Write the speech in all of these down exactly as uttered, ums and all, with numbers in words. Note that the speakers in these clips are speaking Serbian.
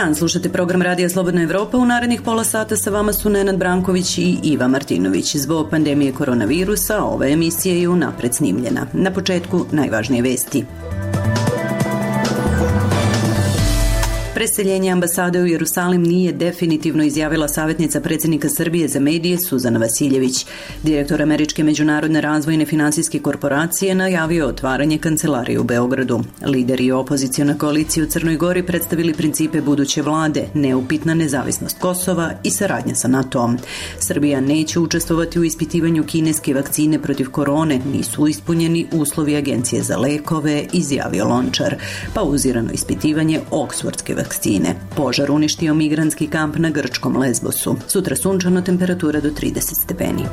dan, slušate program Radija Slobodna Evropa. U narednih pola sata sa vama su Nenad Branković i Iva Martinović. Zbog pandemije koronavirusa ova emisija je unapred snimljena. Na početku najvažnije vesti. Preseljenje ambasade u Jerusalim nije definitivno, izjavila savjetnica predsjednika Srbije za medije Suzana Vasiljević. Direktor Američke međunarodne razvojne finansijske korporacije najavio otvaranje kancelarije u Beogradu. Lideri opozicione koalicije u Crnoj Gori predstavili principe buduće vlade, neupitna nezavisnost Kosova i saradnja sa NATO-om. Srbija neće učestvovati u ispitivanju kineske vakcine protiv korone, nisu ispunjeni uslovi Agencije za lekove, izjavio Lončar. Pauzirano ispitivanje oksfordske vakcine. Požar uništio migrantski kamp na grčkom Lesbosu. Sutra sunčano, temperatura do trideset stepeni.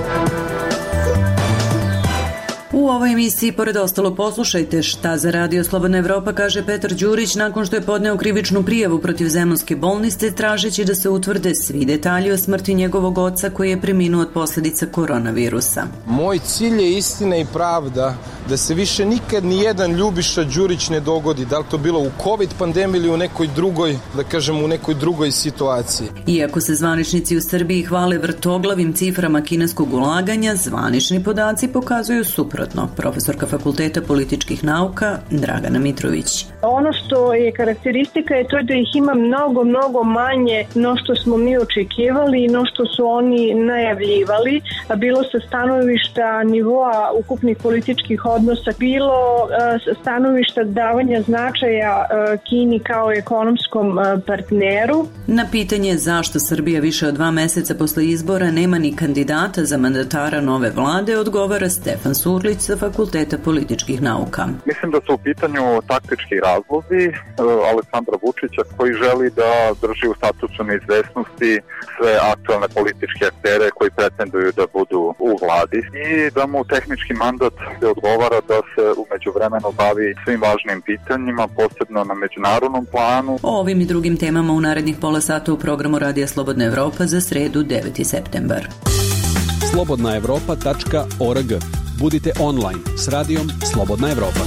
U ovoj emisiji, pored ostalo, poslušajte šta za Radio Slobodna Evropa kaže Petar Đurić nakon što je podneo krivičnu prijavu protiv Zemunske bolnice, tražeći da se utvrde svi detalji o smrti njegovog oca koji je preminuo od posljedica koronavirusa. Moj cilj je istina i pravda, da se više nikad ni jedan Ljubiša Đurić ne dogodi, da li to bilo u COVID pandemiji ili u nekoj drugoj, da kažem, u nekoj drugoj situaciji. Iako se zvaničnici u Srbiji hvale vrtoglavim ciframa kineskog ulaganja, zvanični podaci pokazuju suprotno. Profesorka Fakulteta političkih nauka Dragana Mitrović. Ono što je karakteristika je to da ih ima mnogo, mnogo manje no što smo mi očekivali i no što su oni najavljivali, a bilo sa stanovišta nivoa ukupnih političkih odnosa, bilo stanovišta davanja značaja Kini kao ekonomskom partneru. Na pitanje zašto Srbija više od dva meseca posle izbora nema ni kandidata za mandatara nove vlade, odgovara Stefan Surlić sa Fakulteta političkih nauka. Mislim da su u pitanju taktički razlozi Aleksandra Vučića koji želi da drži u statusu neizvesnosti sve aktualne političke aktere koji pretenduju da budu u vladi i da mu tehnički mandat odgovara da se u međuvremenu bavi svim važnim pitanjima, posebno na međunarodnom planu. O ovim i drugim temama u narednih pola sata u programu Radija Slobodna Evropa za sredu deveti septembar. slobodna evropa tačka org. Budite online s radijom Slobodna Evropa.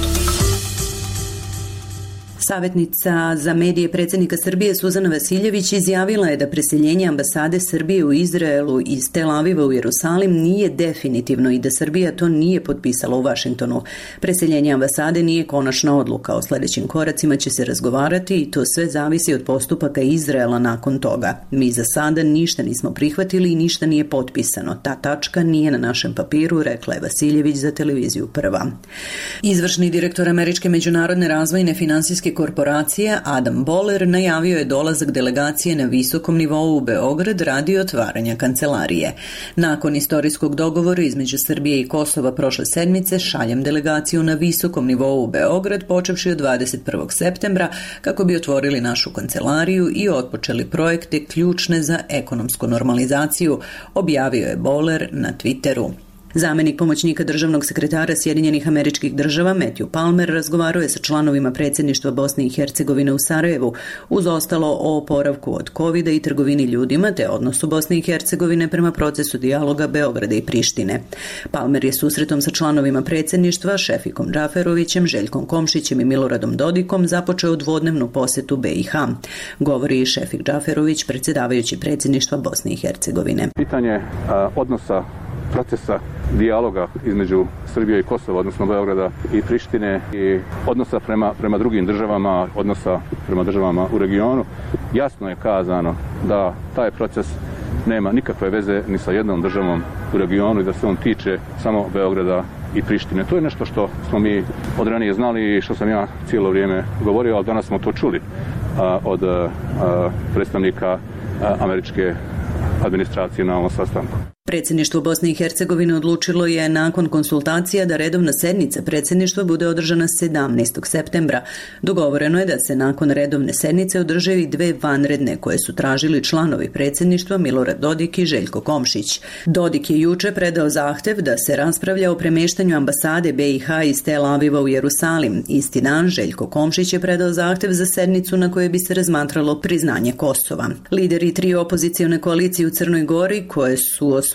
Savjetnica za medije predsjednika Srbije Suzana Vasiljević izjavila je da preseljenje ambasade Srbije u Izraelu iz Tel Aviva u Jerusalim nije definitivno i da Srbija to nije potpisala u Vašingtonu. Preseljenje ambasade nije konačna odluka. O sljedećim koracima će se razgovarati i to sve zavisi od postupaka Izraela nakon toga. Mi za sada ništa nismo prihvatili i ništa nije potpisano. Ta tačka nije na našem papiru, rekla je Vasiljević za televiziju Prva. Izvršni direktor Američke međunarodne razvojne finansijske korporacije Adam Boller najavio je dolazak delegacije na visokom nivou u Beograd radi otvaranja kancelarije. Nakon istorijskog dogovora između Srbije i Kosova prošle sedmice šaljem delegaciju na visokom nivou u Beograd počevši od dvadeset prvog septembra kako bi otvorili našu kancelariju i otpočeli projekte ključne za ekonomsku normalizaciju, objavio je Boller na Twitteru. Zamenik pomoćnika državnog sekretara Sjedinjenih Američkih Država Matthew Palmer razgovarao je sa članovima predsjedništva Bosne i Hercegovine u Sarajevu, uz ostalo o oporavku od kovida i trgovini ljudima te odnosu Bosne i Hercegovine prema procesu dijaloga Beograda i Prištine. Palmer je susretom sa članovima predsjedništva Šefikom Džaferovićem, Željkom Komšićem i Miloradom Dodikom započeo dvodnevnu posjetu B i H. Govori i Šefik Džaferović, predsjedavajući predsjedništva Bosne i Hercegovine. Pitanje a, odnosa procesa dijaloga između Srbije i Kosova, odnosno Beograda i Prištine i odnosa prema, prema drugim državama, odnosa prema državama u regionu, jasno je kazano da taj proces nema nikakve veze ni sa jednom državom u regionu i da se on tiče samo Beograda i Prištine. To je nešto što smo mi od ranije znali i što sam ja cijelo vrijeme govorio, ali danas smo to čuli a, od a, predstavnika a, američke administracije na ovom sastanku. Predsjedništvo Bosne i Hercegovine odlučilo je nakon konsultacija da redovna sednica predsjedništva bude održana sedamnaestog septembra. Dogovoreno je da se nakon redovne sednice održe i dve vanredne koje su tražili članovi predsjedništva Milorad Dodik i Željko Komšić. Dodik je juče predao zahtev da se raspravlja o premještanju ambasade B i H iz Tel Aviva u Jerusalim. Isti dan Željko Komšić je predao zahtev za sednicu na kojoj bi se razmatralo priznanje Kosova. Lideri tri opozicione koalicije u Crnoj Gori koje su osvojili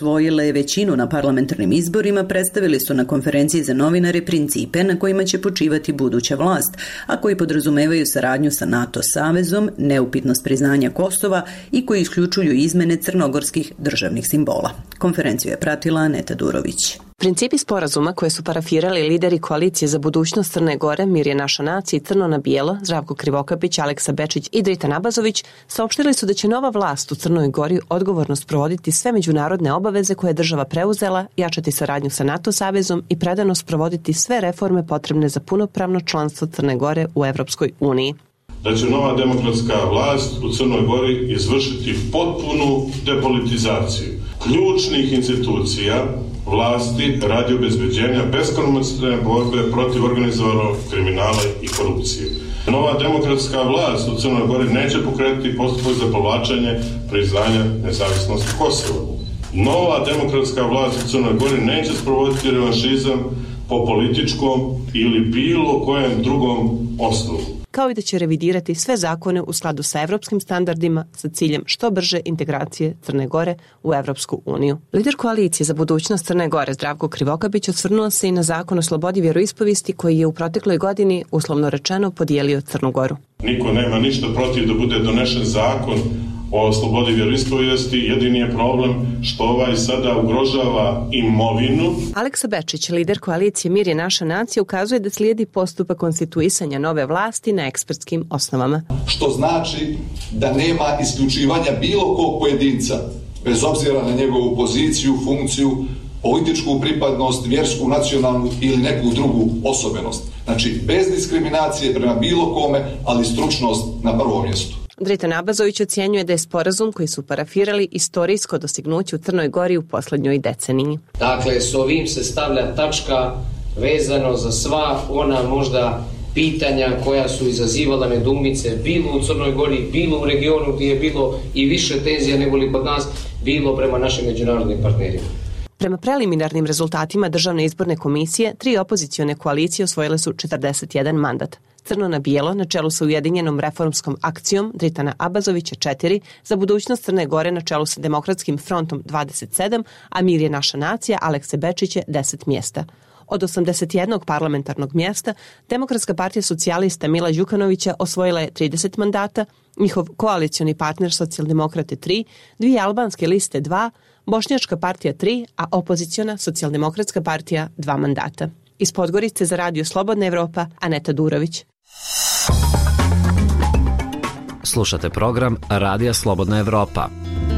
osvojile većinu na parlamentarnim izborima, predstavili su na konferenciji za novinare principe na kojima će počivati buduća vlast, a koji podrazumevaju saradnju sa NATO savezom, neupitnost priznanja Kosova i koji isključuju izmene crnogorskih državnih simbola. Konferenciju je pratila Aneta Durović. Principi sporazuma koje su parafirali lideri koalicije za budućnost Crne Gore, Mir je naša nacija i Crno na bijelo, Zdravko Krivokapić, Aleksa Bečić i Dritan Abazović, saopštili su da će nova vlast u Crnoj Gori odgovorno sprovoditi sve međunarodne obaveze koje je država preuzela, jačati saradnju sa NATO savezom i predano sprovoditi sve reforme potrebne za punopravno članstvo Crne Gore u Evropskoj uniji. Da će nova demokratska vlast u Crnoj Gori izvršiti potpunu depolitizaciju ključnih institucija vlasti radi obezbeđenja beskompromisne borbe protiv organizovanog kriminala i korupcije. Nova demokratska vlast u Crnoj Gori neće pokrenuti postupak za povlačenje priznanja nezavisnosti Kosova. Nova demokratska vlast u Crnoj Gori neće sprovoditi revanšizam po političkom ili bilo kojem drugom osnovu, kao i da će revidirati sve zakone u skladu sa evropskim standardima sa ciljem što brže integracije Crne Gore u Evropsku uniju. Lider koalicije za budućnost Crne Gore, Zdravko Krivokapić, osvrnuo se i na zakon o slobodi vjeroispovesti koji je u protekloj godini, uslovno rečeno, podijelio Crnu Goru. Niko nema ništa protiv da bude donešen zakon o slobodi vjeroispovesti, jedini je problem što ovaj sada ugrožava imovinu. Aleksa Bečić, lider koalicije Mir je naša nacija, ukazuje da slijedi postupak konstituisanja nove vlasti na ekspertskim osnovama. Što znači da nema isključivanja bilo kog pojedinca, bez obzira na njegovu poziciju, funkciju, političku pripadnost, vjersku, nacionalnu ili neku drugu osobenost. Znači, bez diskriminacije prema bilo kome, ali stručnost na prvom mjestu. Dritan Abazović ocjenjuje da je sporazum koji su parafirali istorijsko dostignuće u Crnoj Gori u posljednjoj deceniji. Dakle, s ovim se stavlja tačka vezano za sva ona možda pitanja koja su izazivala nedoumice bilo u Crnoj Gori, bilo u regionu gdje je bilo i više tenzija nego li kod nas, bilo prema našim međunarodnim partnerima. Prema preliminarnim rezultatima Državne izborne komisije, tri opozicione koalicije osvojile su četrdeset jedan mandat. Crno na bijelo, na čelu sa Ujedinjenom reformskom akcijom Dritana Abazovića četiri, za budućnost Crne Gore na čelu sa Demokratskim frontom dvadeset sedam, a Mir je naša nacija Alekse Bečiće deset mjesta. Od osamdeset jednog parlamentarnog mjesta, Demokratska partija socijalista Mila Đukanovića osvojila je trideset mandata, njihov koalicioni partner Socijaldemokrate tri, dvije albanske liste dva, Bošnjačka partija tri, a opoziciona Socijaldemokratska partija dva mandata. Iz Podgorice za Radio Slobodna Evropa, Aneta Durović. Slušate program Radija Slobodna Evropa.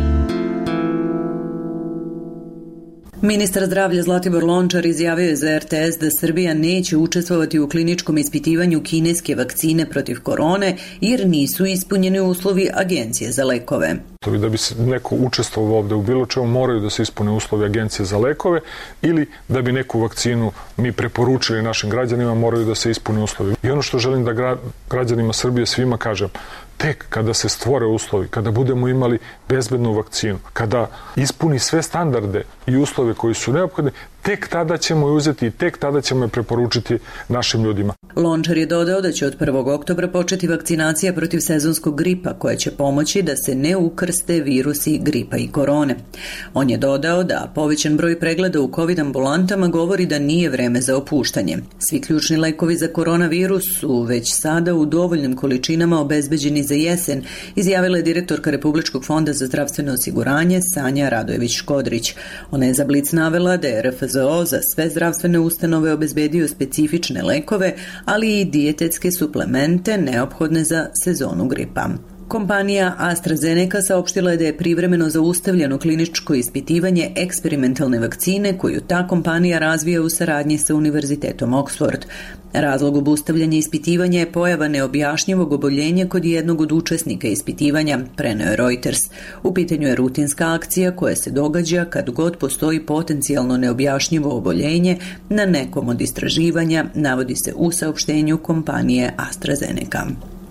Ministar zdravlja Zlatibor Lončar izjavio je za er te es da Srbija neće učestvovati u kliničkom ispitivanju kineske vakcine protiv korone jer nisu ispunjeni uslovi Agencije za lekove. Da bi se neko učestvovao ovde u bilo čemu, moraju da se ispune uslovi Agencije za lekove, ili da bi neku vakcinu mi preporučili našim građanima, moraju da se ispune uslovi. I ono što želim da gra, građanima Srbije svima kažem, tek kada se stvore uslovi, kada budemo imali bezbednu vakcinu, kada ispuni sve standarde i uslove koji su neophodni, tek tada ćemo je uzeti i tek tada ćemo je preporučiti našim ljudima. Lončar je dodao da će od prvog oktobra početi vakcinacija protiv sezonskog gripa koja će pomoći da se ne ukrste virusi gripa i korone. On je dodao da povećan broj pregleda u COVID ambulantama govori da nije vreme za opuštanje. Svi ključni lekovi za koronavirus su već sada u dovoljnim količinama obezbeđeni za jesen, izjavila je direktorka Republičkog fonda za zdravstveno osiguranje Sanja Radojević-Škodrić. Ona je za Blic navela da je er ef ze o za sve zdravstvene ustanove obezbedio specifične lekove, ali i dijetetske suplemente neophodne za sezonu gripa. Kompanija AstraZeneca saopštila je da je privremeno zaustavljeno kliničko ispitivanje eksperimentalne vakcine koju ta kompanija razvija u saradnji sa Univerzitetom Oxford. Razlog obustavljanja ispitivanja je pojava neobjašnjivog oboljenja kod jednog od učesnika ispitivanja, preneo je Reuters. U pitanju je rutinska akcija koja se događa kad god postoji potencijalno neobjašnjivo oboljenje na nekom od istraživanja, navodi se u saopštenju kompanije AstraZeneca.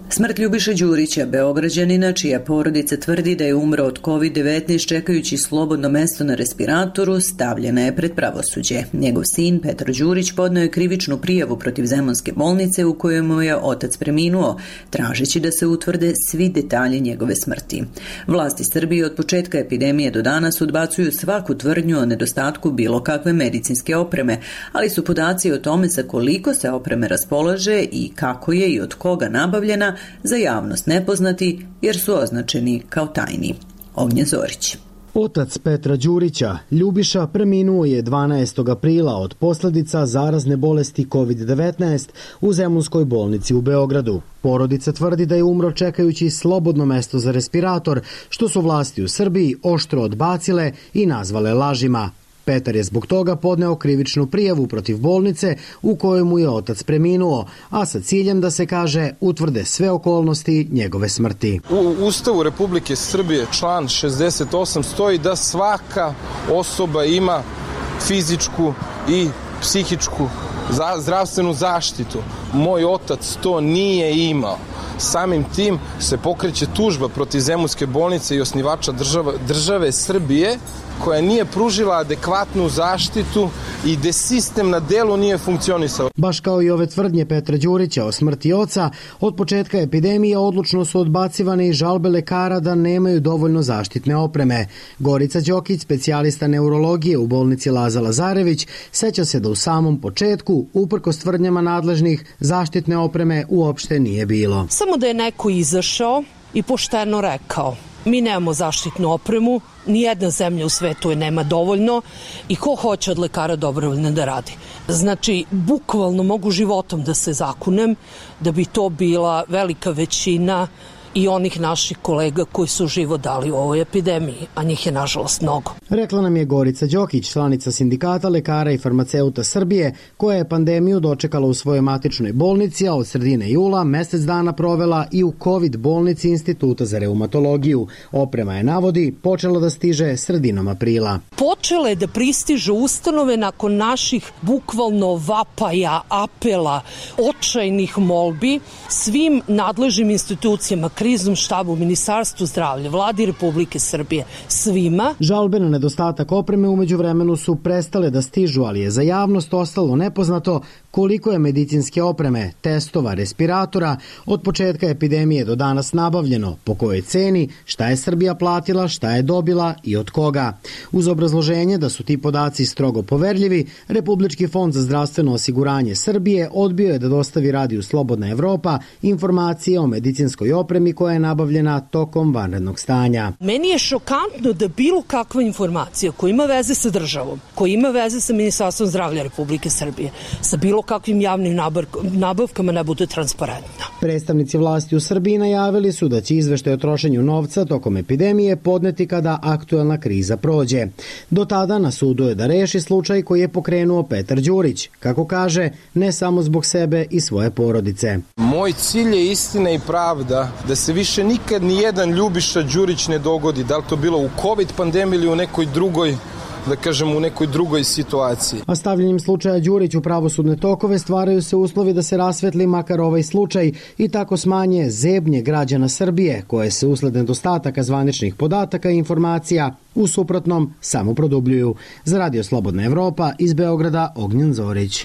Smrt Ljubiše Đurića, Beograđanina, čija porodica tvrdi da je umro od kovid devetnaest čekajući slobodno mesto na respiratoru, stavljena je pred pravosuđe. Njegov sin, Petar Đurić, podneo je krivičnu prijavu protiv Zemunske bolnice u kojoj mu je otac preminuo, tražeći da se utvrde svi detalji njegove smrti. Vlasti Srbije od početka epidemije do danas odbacuju svaku tvrdnju o nedostatku bilo kakve medicinske opreme, ali su podaci o tome sa koliko se opreme raspolaže i kako je i od koga nabavljena za javnost nepoznati jer su označeni kao tajni. Ognjen Zorić. Otac Petra Đurića, Ljubiša, preminuo je dvanaestog aprila od posljedica zarazne bolesti kovid devetnaest u Zemunskoj bolnici u Beogradu. Porodica tvrdi da je umro čekajući slobodno mesto za respirator, što su vlasti u Srbiji oštro odbacile i nazvale lažima. Petar je zbog toga podneo krivičnu prijavu protiv bolnice u kojoj mu je otac preminuo, a sa ciljem da se, kaže, utvrde sve okolnosti njegove smrti. U Ustavu Republike Srbije član šezdeset osam stoji da svaka osoba ima fizičku i psihičku zdravstvenu zaštitu. Moj otac to nije imao. Samim tim se pokreće tužba protiv Zemunske bolnice i osnivača država, države Srbije, koja nije pružila adekvatnu zaštitu i gde sistem na delu nije funkcionisao. Baš kao i ove tvrdnje Petra Đurića o smrti oca, od početka epidemije odlučno su odbacivane i žalbe lekara da nemaju dovoljno zaštitne opreme. Gorica Đokić, specijalista neurologije u bolnici Laza Lazarević, seća se da u samom početku, uprkos tvrdnjama nadležnih, zaštitne opreme uopšte nije bilo. Samo da je neko izašao i pošteno rekao: mi nemamo zaštitnu opremu, nijedna zemlja u svetu je nema dovoljno i ko hoće od lekara dobrovoljno da radi. Znači, bukvalno mogu životom da se zakunem da bi to bila velika većina i onih naših kolega koji su život dali u ovoj epidemiji, a njih je nažalost mnogo. Rekla nam je Gorica Đokić, članica Sindikata lekara i farmaceuta Srbije, koja je pandemiju dočekala u svojoj matičnoj bolnici, a od sredine jula mesec dana provela i u COVID bolnici Instituta za reumatologiju. Oprema je, navodi, počela da stiže sredinom aprila. Počele da pristižu ustanove nakon naših bukvalno vapaja, apela, očajnih molbi svim nadležnim institucijama, kriznom štabu, Ministarstvu zdravlja, Vladi Republike Srbije, svima. Žalbe na nedostatak opreme umeđu vremenu su prestale da stižu, ali je za javnost ostalo nepoznato koliko je medicinske opreme, testova, respiratora od početka epidemije do danas nabavljeno, po kojoj ceni, šta je Srbija platila, šta je dobila i od koga. Uz obrazloženje da su ti podaci strogo poverljivi, Republički fond za zdravstveno osiguranje Srbije odbio je da dostavi radiju Slobodna Evropa informacije o medicinskoj opremi koja je nabavljena tokom vanrednog stanja. Meni je šokantno da bilo kakva informacija koja ima veze sa državom, koja ima veze sa Ministarstvom zdravlja Republike Srbije, sa bilo kakvim javnim nabavkama ne bude transparentna. Predstavnici vlasti u Srbiji najavili su da će izveštaj o trošenju novca tokom epidemije podneti kada aktuelna kriza prođe. Do tada na sudu je da reši slučaj koji je pokrenuo Petar Đurić, kako kaže, ne samo zbog sebe i svoje porodice. Moj cilj je istina i pravda, da se više nikad ni jedan Ljubiša Đurić ne dogodi, da li to bilo u COVID pandemiji ili u nekoj drugoj, da kažem, u nekoj drugoj situaciji. A stavljanjem slučaja Đurić u pravosudne tokove stvaraju se uslovi da se rasvetli makar ovaj slučaj i tako smanje zebnje građana Srbije, koje se usled nedostataka zvaničnih podataka i informacija u suprotnom samo produbljuju. Za Radio Slobodna Evropa iz Beograda, Ognjen Zorić.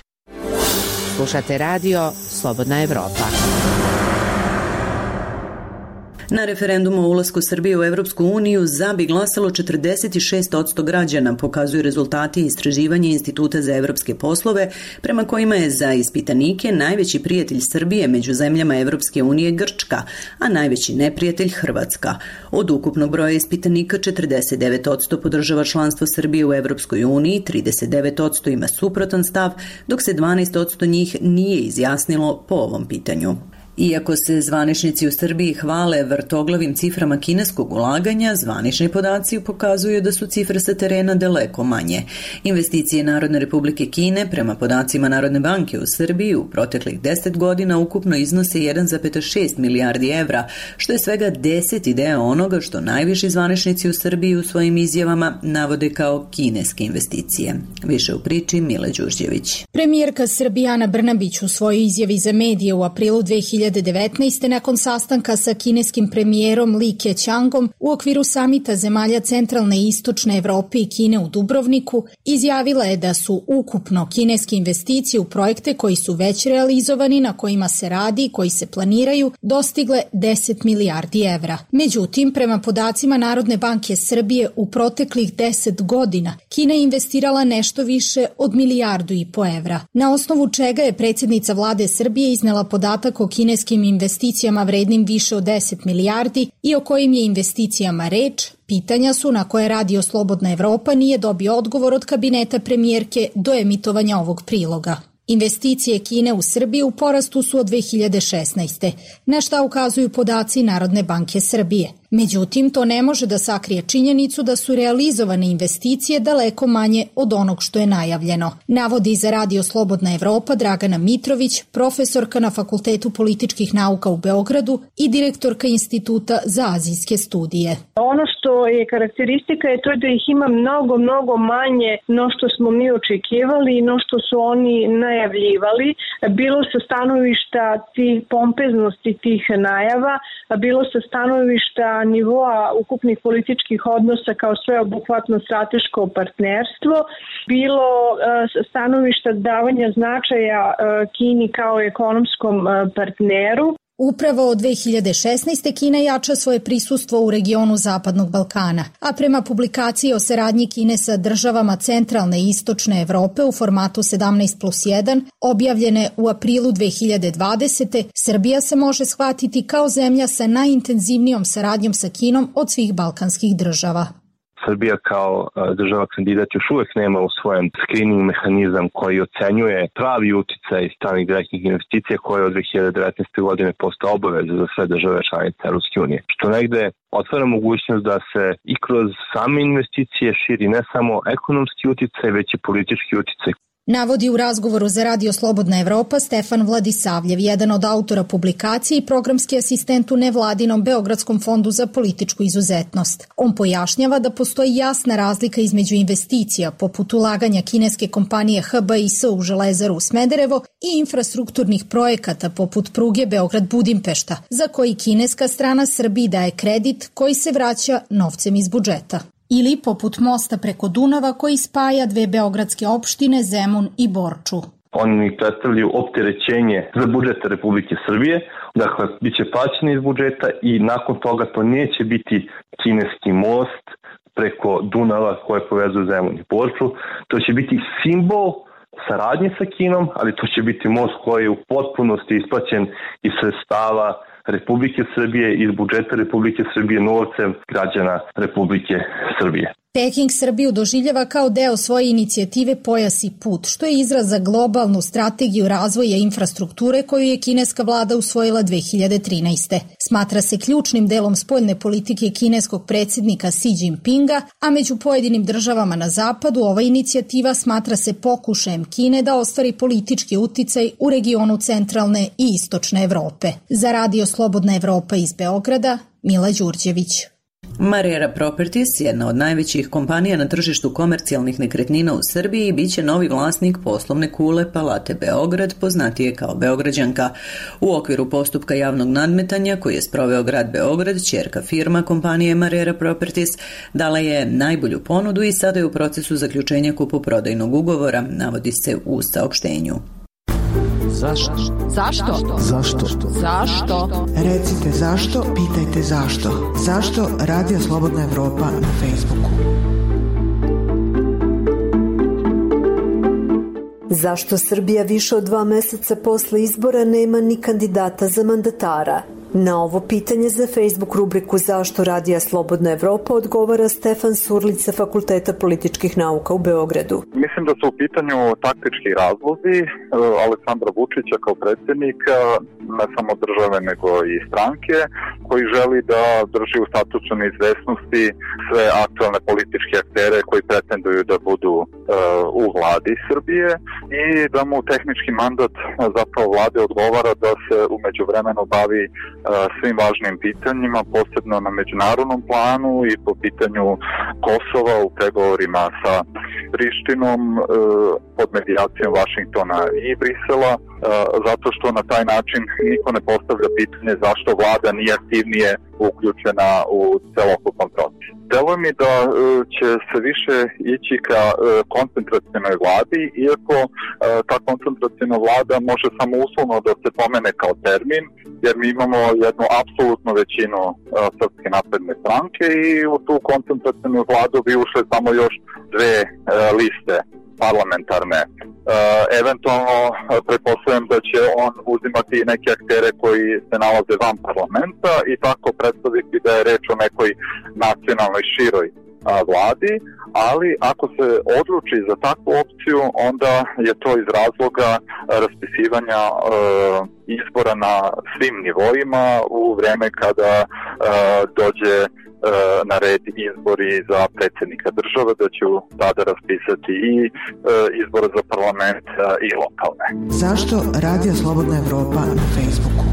Slušate Radio Slobodna Evropa. Na referendumu o ulasku Srbije u Evropsku uniju za bi glasalo četrdeset šest posto građana, pokazuju rezultati istraživanja Instituta za evropske poslove, prema kojima je za ispitanike najveći prijatelj Srbije među zemljama Evropske unije Grčka, a najveći neprijatelj Hrvatska. Od ukupnog broja ispitanika četrdeset devet posto podržava članstvo Srbije u Evropskoj uniji, trideset devet posto ima suprotan stav, dok se dvanaest posto njih nije izjasnilo po ovom pitanju. Iako se zvaničnici u Srbiji hvale vrtoglavim ciframa kineskog ulaganja, zvanični podaci pokazuju da su cifre sa terena daleko manje. Investicije Narodne Republike Kine prema podacima Narodne banke u Srbiji u proteklih deset godina ukupno iznose jedan zarez šest milijardi evra, što je svega deseti deo onoga što najviši zvaničnici u Srbiji u svojim izjavama navode kao kineske investicije. Više u priči Mile Đurđević. Premijerka Srbije Ana Brnabić u svojoj izjavi za medije u aprilu dve hiljade hiljade devetnaeste. nakon sastanka sa kineskim premijerom Li Keqiangom u okviru samita zemalja centralne i istočne Evrope i Kine u Dubrovniku, izjavila je da su ukupno kineske investicije u projekte koji su već realizovani, na kojima se radi i koji se planiraju, dostigle deset milijardi evra. Međutim, prema podacima Narodne banke Srbije, u proteklih deset godina Kina je investirala nešto više od milijardu i po evra, na osnovu čega je predsjednica vlade Srbije iznela podatak o kineskim investicijama vrednim više od deset milijardi i o kojim je investicijama reč. Pitanja su na koje Radio Slobodna Evropa nije dobio odgovor od kabineta premijerke do emitovanja ovog priloga. Investicije Kine u Srbiji u porastu su od dve hiljade šesnaeste. na šta ukazuju podaci Narodne banke Srbije. Međutim, to ne može da sakrije činjenicu da su realizovane investicije daleko manje od onog što je najavljeno. Navodi za Radio Slobodna Evropa Dragana Mitrović, profesorka na Fakultetu političkih nauka u Beogradu i direktorka Instituta za azijske studije. Ono što je karakteristika je to da ih ima mnogo, mnogo manje no što smo mi očekivali i no što su oni najavljivali. Bilo sa stanovišta tih pompeznosti tih najava, bilo sa stanovišta nivoa ukupnih političkih odnosa kao sveobuhvatno strateško partnerstvo, bilo stanovišta davanja značaja Kini kao ekonomskom partneru. Upravo od dve hiljade šesnaeste. Kina jača svoje prisustvo u regionu Zapadnog Balkana, a prema publikaciji o saradnji Kine sa državama centralne i istočne Evrope u formatu sedamnaest plus jedan, objavljene u aprilu dve hiljade dvadesete. Srbija se može shvatiti kao zemlja sa najintenzivnijom saradnjom sa Kinom od svih balkanskih država. Srbija kao država kandidat još uvek nema usvojen screening mehanizam koji ocenjuje pravi uticaj stranih direktnih investicija koje je od dve hiljade devetnaeste. godine postao obaveza za sve države članice Evropske unije. Što negde otvara mogućnost da se i kroz same investicije širi ne samo ekonomski uticaj, već i politički uticaj. Navodi u razgovoru za Radio Slobodna Evropa Stefan Vladisavljev, jedan od autora publikacije i programski asistent u nevladinom Beogradskom fondu za političku izuzetnost. On pojašnjava da postoji jasna razlika između investicija, poput ulaganja kineske kompanije H B I S u Železaru u Smederevo i infrastrukturnih projekata poput pruge Beograd-Budimpešta, za koji kineska strana Srbiji daje kredit koji se vraća novcem iz budžeta. Ili poput mosta preko Dunava koji spaja dve beogradske opštine Zemun i Borču. Oni predstavljaju opterećenje za budžet Republike Srbije, dakle, bit će plaćeni iz budžeta i nakon toga to neće biti kineski most preko Dunava koje povezuje Zemun i Borču. To će biti simbol saradnje sa Kinom, ali to će biti most koji je u potpunosti isplaćen iz sredstava Republike Srbije, iz budžeta Republike Srbije, novcem građana Republike Srbije. Peking Srbiju doživljava kao deo svoje inicijative Pojas i put, što je izraz za globalnu strategiju razvoja infrastrukture koju je kineska vlada usvojila dve hiljade trinaeste. Smatra se ključnim delom spoljne politike kineskog predsjednika Xi Jinpinga, a među pojedinim državama na zapadu ova inicijativa smatra se pokušajem Kine da ostvari politički uticaj u regionu centralne i istočne Evrope. Za Radio Slobodna Evropa iz Beograda, Mila Đurđević. Marera Properties, jedna od najvećih kompanija na tržištu komercijalnih nekretnina u Srbiji, bit će novi vlasnik poslovne kule Palate Beograd, poznatije kao Beograđanka. U okviru postupka javnog nadmetanja koji je sproveo grad Beograd, ćerka firma kompanije Marera Properties dala je najbolju ponudu i sada je u procesu zaključenja kupoprodajnog ugovora, navodi se u saopštenju. Zašto? Zašto? Zašto? Zašto? Recite zašto, pitajte zašto. Zašto Radio Slobodna Evropa na Facebooku? Zašto Srbija više od dva meseca posle izbora nema ni kandidata za mandatara? Na ovo pitanje za Facebook rubriku Zašto Radija Slobodna Evropa odgovara Stefan Surlić sa Fakulteta političkih nauka u Beogradu. Mislim da su u pitanju taktički razlozi Aleksandra Vučića kao predsjednika, ne samo države nego i stranke, koji želi da drži u statusu neizvesnosti sve aktualne političke aktere koji pretenduju da budu uh, u vladi Srbije i da mu tehnički mandat zapravo vlade odgovara da se umeđu vremenu bavi svim važnim pitanjima, posebno na međunarodnom planu i po pitanju Kosova u pregovorima sa Prištinom, pod medijacijom Vašingtona i Brisela, zato što na taj način niko ne postavlja pitanje zašto vlada nije aktivnije uključena u celokupan proces. Deluje mi da će se više ići ka koncentracionoj vladi, iako ta koncentracijona vlada može samo uslovno da se pomene kao termin, jer mi imamo jednu apsolutnu većinu Srpske napredne stranke i u tu koncentracijonu vladu bi ušle samo još dve liste parlamentarne. E, eventualno pretpostavljam da će on uzimati neke aktere koji se nalaze van parlamenta i tako predstaviti da je reč o nekoj nacionalnoj široj a, vladi, ali ako se odluči za takvu opciju, onda je to iz razloga raspisivanja e, izbora na svim nivoima u vreme kada e, dođe na red izbori za predsjednika države, da će tada raspisati i e, izbore za parlament i lokalne. Zašto Radio Slobodna Evropa na Facebooku?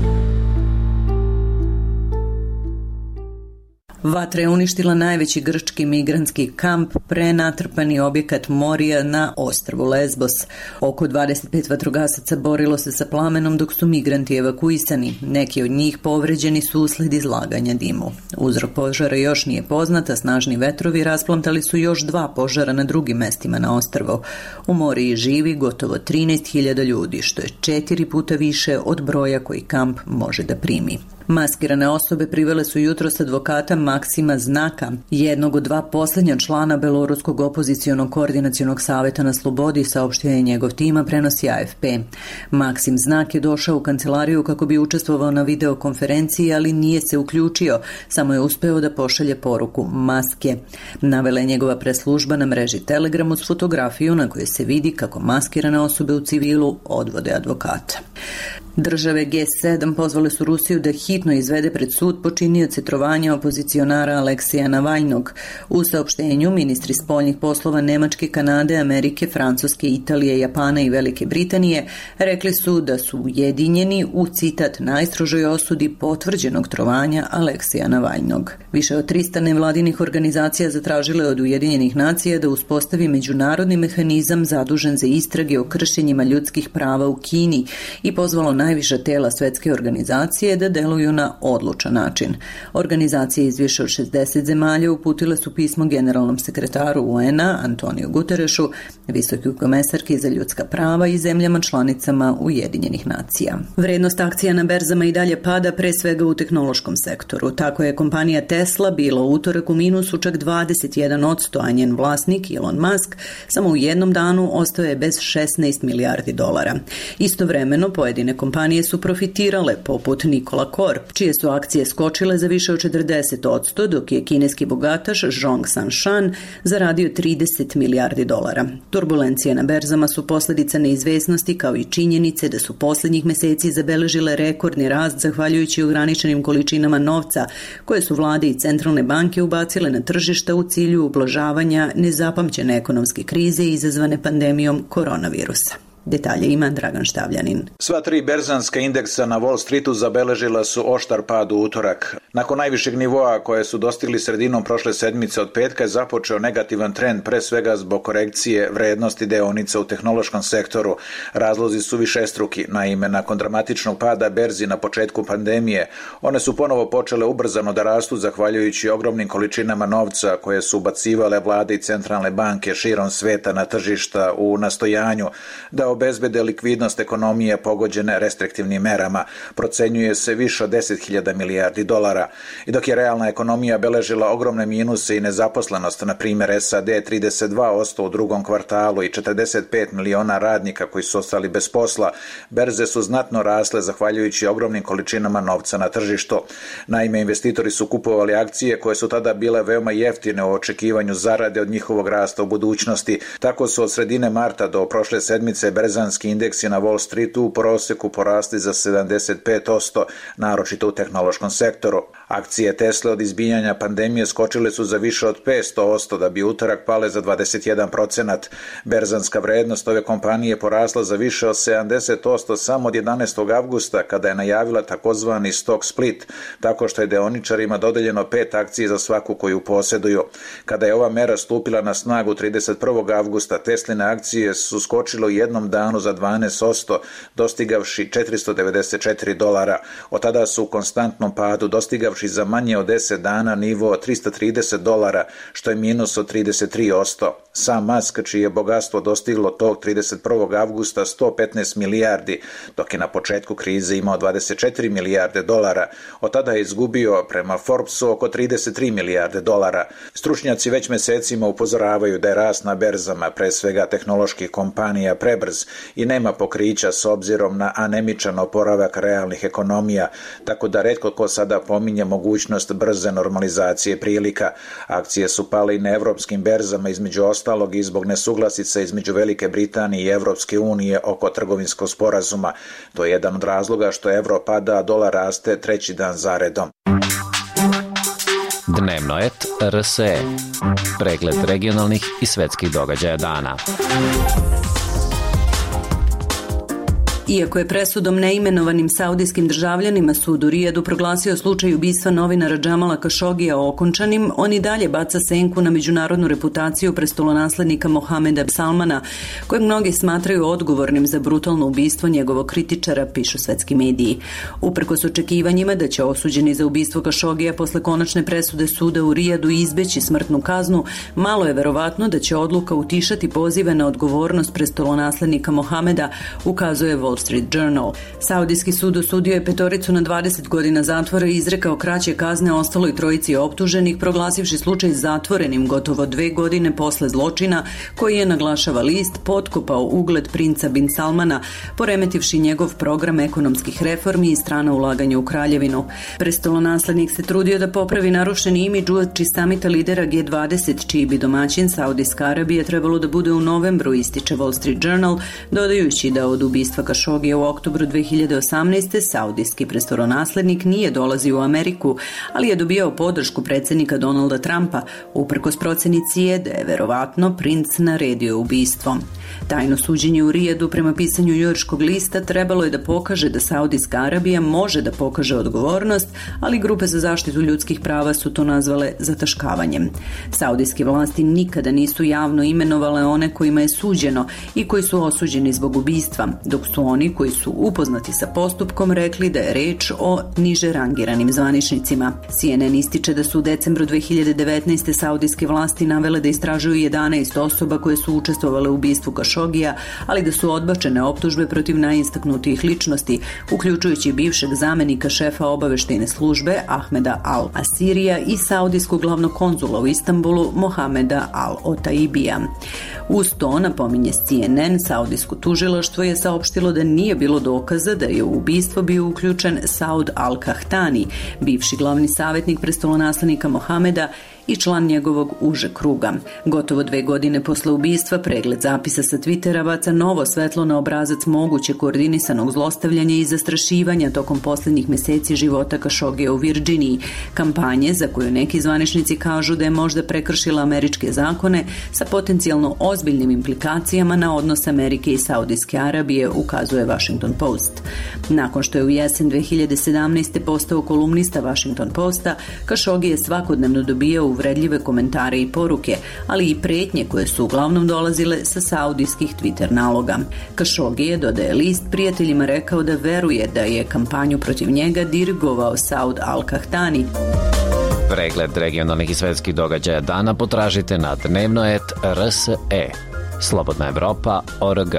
Vatra je uništila najveći grčki migrantski kamp, prenatrpani objekat Morija na ostrvu Lesbos. Oko dvadeset pet vatrogasaca borilo se sa plamenom dok su migranti evakuisani. Neki od njih povređeni su usled izlaganja dimu. Uzrok požara još nije poznat, a snažni vetrovi rasplantali su još dva požara na drugim mestima na ostrvu. U Moriji živi gotovo trinaest hiljada ljudi, što je četiri puta više od broja koji kamp može da primi. Maskirane osobe privele su jutros advokata Maksima Znaka, jednog od dva posljednja člana beloruskog opozicionog koordinacionog saveta na slobodi, saopštio je njegov tima, prenosi A F P. Maksim Znak je došao u kancelariju kako bi učestvovao na videokonferenciji, ali nije se uključio, samo je uspeo da pošalje poruku maske. Navela je njegova preslužba na mreži Telegram uz fotografiju na kojoj se vidi kako maskirane osobe u civilu odvode advokata. Države G sedam pozvale su Rusiju da hitno izvede pred sud počinioce trovanja opozicionara Aleksija Navaljnog. U saopštenju ministri spoljnih poslova Nemačke, Kanade, Amerike, Francuske, Italije, Japana i Velike Britanije rekli su da su ujedinjeni u citat najstrožoj osudi potvrđenog trovanja Aleksija Navaljnog. Više od trista nevladinih organizacija zatražile od Ujedinjenih nacija da uspostavi međunarodni mehanizam zadužen za istrage o kršenjima ljudskih prava u Kini i pozvalo najviša tela svetske organizacije da deluju na odlučan način. Organizacije iz više od šezdeset zemalja uputile su pismo generalnom sekretaru U N A Antoniju Guterešu, visokoj komesarki za ljudska prava i zemljama članicama Ujedinjenih nacija. Vrednost akcija na berzama i dalje pada, pre svega u tehnološkom sektoru. Tako je kompanija Tesla bila u utorak u minusu čak dvadeset jedan posto, a njen vlasnik Elon Musk samo u jednom danu ostao je bez šesnaest milijardi dolara. Istovremeno pojedine kompanije su profitirale, poput Nikola Corp, čije su akcije skočile za više od četrdeset posto, dok je kineski bogataš Zhong Sanshan zaradio trideset milijardi dolara. Turbulencije na berzama su posljedica neizvesnosti kao i činjenice da su posljednjih meseci zabeležile rekordni rast zahvaljujući ograničenim količinama novca koje su vlade i centralne banke ubacile na tržišta u cilju ublažavanja nezapamćene ekonomske krize izazvane pandemijom koronavirusa. Detalje ima Dragan Štavljanin. Sva tri berzanska indeksa na Wall Streetu zabeležila su oštar pad u utorak. Nakon najvišeg nivoa koje su dostigli sredinom prošle sedmice od petka je započeo negativan trend, pre svega zbog korekcije vrednosti deonica u tehnološkom sektoru. Razlozi su višestruki. Naime, nakon dramatičnog pada berzi na početku pandemije, one su ponovo počele ubrzano da rastu zahvaljujući ogromnim količinama novca koje su ubacivale vlade i centralne banke širom sveta na tržišta u nastojanju da obezbede likvidnost ekonomije pogođene restriktivnim merama. Procenjuje se više od deset hiljada milijardi dolara. I dok je realna ekonomija beležila ogromne minuse i nezaposlenost, na primjer S A D trideset dva posto u drugom kvartalu i četrdeset pet miliona radnika koji su ostali bez posla, berze su znatno rasle zahvaljujući ogromnim količinama novca na tržištu. Naime, investitori su kupovali akcije koje su tada bile veoma jeftine u očekivanju zarade od njihovog rasta u budućnosti. Tako su od sredine marta do prošle sedmice berzanski indeksi na Wall Streetu u proseku porasli za sedamdeset pet posto, naročito u tehnološkom sektoru. Akcije Tesla od izbijanja pandemije skočile su za više od petsto posto da bi utorak pale za dvadeset jedan procenat. Berzanska vrednost ove kompanije porasla za više od sedamdeset posto samo od jedanaestog avgusta kada je najavila takozvani stock split, tako što je deoničarima dodeljeno pet akcije za svaku koju posjeduju. Kada je ova mera stupila na snagu trideset prvog avgusta, Tesline akcije su skočile u jednom danu za dvanaest posto, dostigavši četiristo devedeset četiri dolara. Od tada su u konstantnom padu, dostigavši za manje od deset dana nivo tristo trideset dolara, što je minus od trideset tri posto. Sam Musk, čije je bogatstvo dostiglo tog trideset prvog avgusta sto petnaest milijardi, dok je na početku krize imao dvadeset četiri milijarde dolara, od tada je izgubio prema Forbesu oko trideset tri milijarde dolara. Stručnjaci već mesecima upozoravaju da je rast na berzama, pre svega tehnoloških kompanija, prebrz i nema pokrića s obzirom na anemičan oporavak realnih ekonomija, tako da retko ko sada pominje mogućnost brze normalizacije prilika. Akcije su pale i na evropskim berzama, između ostalog i zbog nesuglasica između Velike Britanije i Evropske unije oko trgovinskog sporazuma. To je jedan od razloga što evro pada, a dolar raste treći dan zaredom. Dnevnoet R S E. Pregled regionalnih i svetskih događaja dana. Iako je presudom neimenovanim saudijskim državljanima sud u Rijadu proglasio slučaj ubistva novinara Džamala Kašogija okončanim, on i dalje baca senku na međunarodnu reputaciju prestolonaslednika Mohameda Salmana, kojeg mnogi smatraju odgovornim za brutalno ubistvo njegovog kritičara, pišu svetski mediji. Uprkos očekivanjima da će osuđeni za ubistvo Kašogija posle konačne presude suda u Rijadu izbeći smrtnu kaznu, malo je verovatno da će odluka utišati pozive na odgovornost prestolonaslednika Mohameda, ukazuje Wall Street Journal. Saudijski sud osudio je petoricu na dvadeset godina zatvora i izrekao kraće kazne ostaloj trojici optuženih, proglasivši slučaj zatvorenim gotovo dve godine posle zločina koji je, naglašava list, potkopao ugled princa bin Salmana, poremetivši njegov program ekonomskih reformi i strana ulaganja u kraljevinu. Prestolonaslednik se trudio da popravi narušeni imidž uoči samita lidera G dvadeset, čiji bi domaćin Saudijska Arabija trebalo da bude u novembru, ističe Wall Street Journal, dodajući da od ubistva Kašogija u oktobru dve hiljade osamnaeste. saudijski prestolonaslednik nije dolazio u Ameriku, ali je dobijao podršku predsjednika Donalda Trumpa, uprkos proceni C I E da je verovatno princ naredio ubistvo. Tajno suđenje u Rijadu, prema pisanju njujorškog lista, trebalo je da pokaže da Saudijska Arabija može da pokaže odgovornost, ali grupe za zaštitu ljudskih prava su to nazvale zataškavanjem. Saudijske vlasti nikada nisu javno imenovale one kojima je suđeno i koji su osuđeni zbog ubistva, dok su oni koji su upoznati sa postupkom rekli da je reč o niže rangiranim zvaničnicima. C N N ističe da su u decembru dve hiljade devetnaeste. saudijske vlasti navele da istražuju jedanaest osoba koje su učestvovale u ubistvu Kašogija, ali da su odbačene optužbe protiv najistaknutijih ličnosti, uključujući bivšeg zamenika šefa obaveštajne službe Ahmeda Al-Asirija i saudijskog glavnog konzula u Istanbulu Mohameda Al-Otaibija. Uz to, napominje C N N, saudijsko tužilaštvo je saopštilo da nije bilo dokaza da je u ubistvo bio uključen Saud Al-Kahtani, bivši glavni savjetnik prestolonaslednika Mohameda i član njegovog uže kruga. Gotovo dve godine posle ubistva pregled zapisa sa Twittera baca novo svetlo na obrazac moguće koordinisanog zlostavljanja i zastrašivanja tokom posljednjih meseci života Kašogija u Virdžiniji, kampanje za koju neki zvaničnici kažu da je možda prekršila američke zakone sa potencijalno ozbiljnim implikacijama na odnos Amerike i Saudijske Arabije, ukazuje Washington Post. Nakon što je u jesen dve hiljade sedamnaeste. postao kolumnista Washington Posta, Kašogija je svakodnevno dobijao uvredljive komentare i poruke, ali i pretnje koje su uglavnom dolazile sa saudijskih Twitter naloga. Kašogi je, dodaje list, prijateljima rekao da veruje da je kampanju protiv njega dirigovao Saud Al-Kahtani. Pregled regionalnih i svetskih događaja dana potražite na dnevnoet R S E. Slobodna Evropa точка org.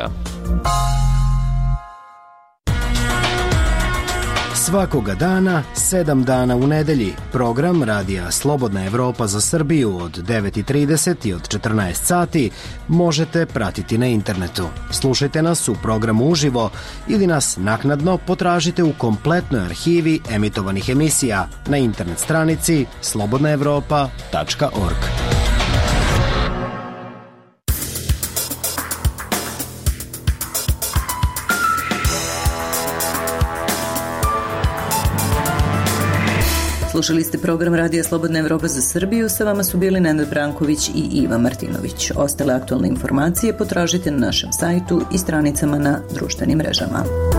Svakoga dana, sedam dana u nedelji, program Radija Slobodna Evropa za Srbiju od devet i trideset i od četrnaest sati možete pratiti na internetu. Slušajte nas u programu uživo ili nas naknadno potražite u kompletnoj arhivi emitovanih emisija na internet stranici slobodna evropa tačka org. Slušali ste program Radija Slobodna Evropa za Srbiju, sa vama su bili Nenad Branković i Iva Martinović. Ostale aktualne informacije potražite na našem sajtu i stranicama na društvenim mrežama.